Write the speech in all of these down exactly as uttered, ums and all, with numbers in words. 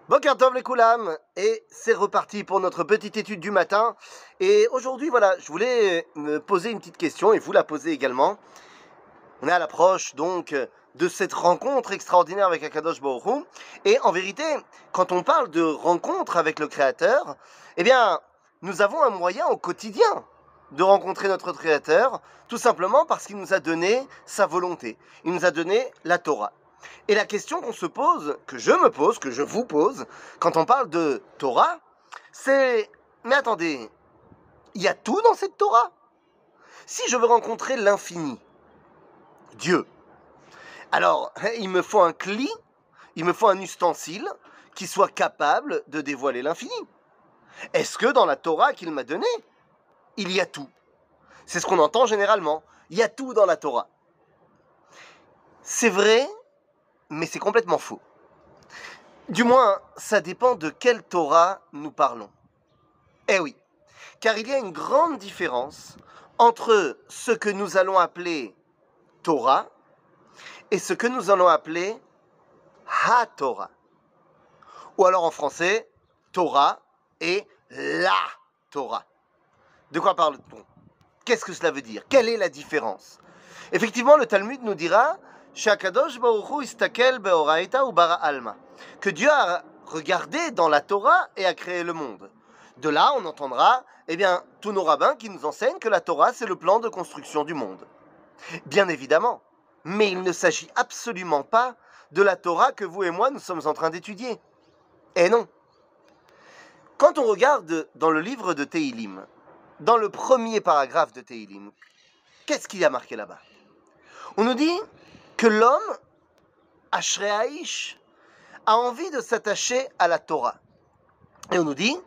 Boker Tov les Koulam, et c'est reparti pour notre petite étude du matin. Et aujourd'hui, voilà, je voulais me poser une petite question et vous la poser également. On est à l'approche donc de cette rencontre extraordinaire avec Akadosh Baruch Hu. Et en vérité, quand on parle de rencontre avec le Créateur, eh bien, nous avons un moyen au quotidien de rencontrer notre Créateur, tout simplement parce qu'il nous a donné sa volonté. Il nous a donné la Torah. Et la question qu'on se pose, que je me pose, que je vous pose, quand on parle de Torah, c'est, mais attendez, il y a tout dans cette Torah? Si je veux rencontrer l'infini, Dieu, alors il me faut un cli, il me faut un ustensile qui soit capable de dévoiler l'infini. Est-ce que dans la Torah qu'il m'a donnée, il y a tout? C'est ce qu'on entend généralement, il y a tout dans la Torah. C'est vrai, mais c'est complètement faux. Du moins, ça dépend de quelle Torah nous parlons. Eh oui, car il y a une grande différence entre ce que nous allons appeler Torah et ce que nous allons appeler Ha-Torah. Ou alors en français, Torah et la Torah. De quoi parle-t-on? Qu'est-ce que cela veut dire? Quelle est la différence? Effectivement, le Talmud nous dira Shakadosh Baruch Hu istakel beoraita ou bara alma, que Dieu a regardé dans la Torah et a créé le monde. De là, on entendra, eh bien, tous nos rabbins qui nous enseignent que la Torah, c'est le plan de construction du monde. Bien évidemment, mais il ne s'agit absolument pas de la Torah que vous et moi, nous sommes en train d'étudier. Eh non. Quand on regarde dans le livre de Tehilim, dans le premier paragraphe de Tehilim, qu'est-ce qu'il y a marqué là-bas? On nous dit que l'homme, Ashrei Haish, a envie de s'attacher à la Torah. Et on nous dit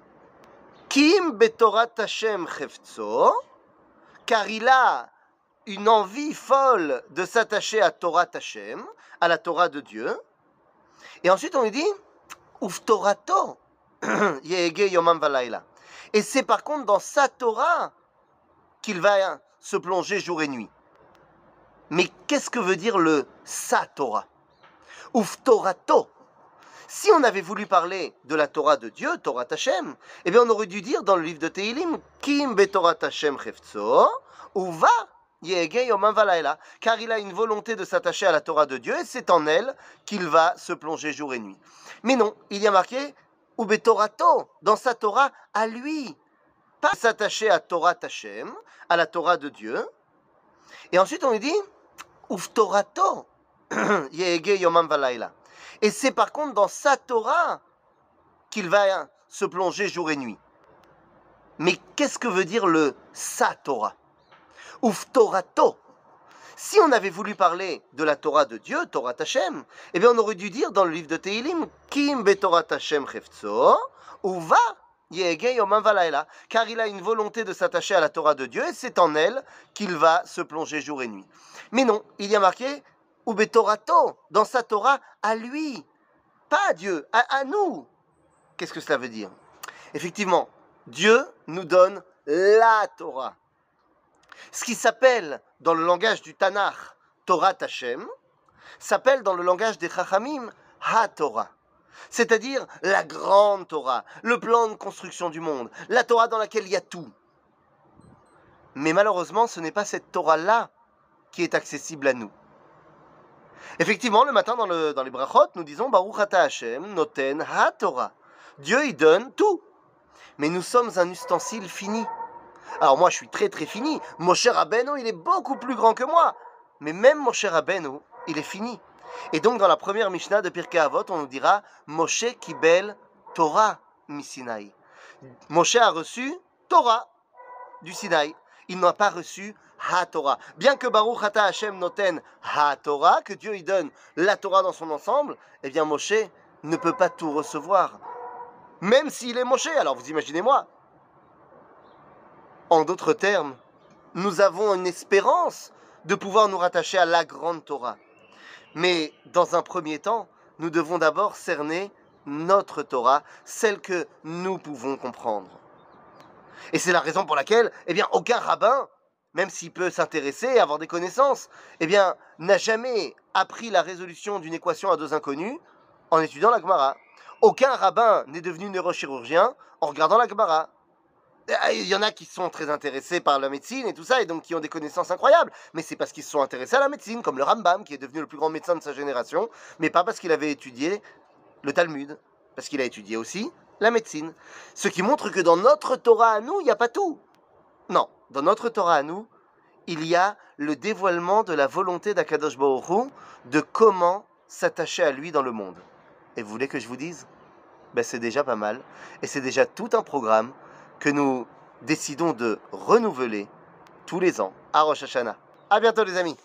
Kim betorat Hashem chefetzo, car il a une envie folle de s'attacher à Torah Hashem, à la Torah de Dieu. Et ensuite on nous dit Uftorato yehege yomam valayla. Et c'est par contre dans sa Torah qu'il va se plonger jour et nuit. Mais qu'est-ce que veut dire le sa Torah? Uftorato. Si on avait voulu parler de la Torah de Dieu, Torah Hashem, eh bien on aurait dû dire dans le livre de Tehilim, Kim betorat Hashem chefetzo, uva yehege yomam valayla, car il a une volonté de s'attacher à la Torah de Dieu et c'est en elle qu'il va se plonger jour et nuit. Mais non, il y a marqué Ubetorato, dans sa Torah à lui, pas s'attacher à Torah Hashem, à la Torah de Dieu. Et ensuite on lui dit Uftorato yehege yomam valayla. Et c'est par contre dans sa Torah qu'il va se plonger jour et nuit. Mais qu'est-ce que veut dire le sa Torah? Uftorato. Si on avait voulu parler de la Torah de Dieu, Torah Hashem, eh bien on aurait dû dire dans le livre de Tehilim, Kim betorat Hashem chefetzo, uva yehege yomam valayla, car il a une volonté de s'attacher à la Torah de Dieu et c'est en elle qu'il va se plonger jour et nuit. Mais non, il y a marqué Ubetorato, dans sa Torah à lui, pas à Dieu, à, à nous. Qu'est-ce que cela veut dire? Effectivement, Dieu nous donne la Torah. Ce qui s'appelle dans le langage du Tanakh Torah Hashem, s'appelle dans le langage des Chachamim Ha-Torah. C'est-à-dire la grande Torah, le plan de construction du monde, la Torah dans laquelle il y a tout. Mais malheureusement, ce n'est pas cette Torah-là qui est accessible à nous. Effectivement, le matin dans, le, dans les brachot, nous disons Baruch Ata Hashem noten ha-Torah. Dieu, il donne tout. Mais nous sommes un ustensile fini. Alors moi, je suis très très fini. Moshe Rabbeinu, il est beaucoup plus grand que moi. Mais même Moshe Rabbeinu, il est fini. Et donc, dans la première Mishnah de Pirkei Avot, on nous dira Moshe kibel Torah mi Sinaï. Moshe a reçu Torah du Sinaï. Il n'a pas reçu Ha-Torah. Bien que Baruch Ata Hashem noten Ha-Torah, que Dieu y donne la Torah dans son ensemble, eh bien Moshe ne peut pas tout recevoir. Même s'il est Moshe, alors vous imaginez-moi. En d'autres termes, nous avons une espérance de pouvoir nous rattacher à la grande Torah. Mais dans un premier temps, nous devons d'abord cerner notre Torah, celle que nous pouvons comprendre. Et c'est la raison pour laquelle, eh bien, aucun rabbin, même s'il peut s'intéresser et avoir des connaissances, eh bien, n'a jamais appris la résolution d'une équation à deux inconnus en étudiant la Gemara. aucun rabbin n'est devenu neurochirurgien en regardant la Gemara. Il y en a qui sont très intéressés par la médecine et tout ça, et donc qui ont des connaissances incroyables. Mais c'est parce qu'ils se sont intéressés à la médecine, comme le Rambam, qui est devenu le plus grand médecin de sa génération, mais pas parce qu'il avait étudié le Talmud, parce qu'il a étudié aussi la médecine. Ce qui montre que dans notre Torah à nous, il n'y a pas tout. Non, dans notre Torah à nous, il y a le dévoilement de la volonté d'Akadosh Baruch Hu, de comment s'attacher à lui dans le monde. Et vous voulez que je vous dise? Ben c'est déjà pas mal, et c'est déjà tout un programme que nous décidons de renouveler tous les ans à Rosh Hashanah. À bientôt les amis.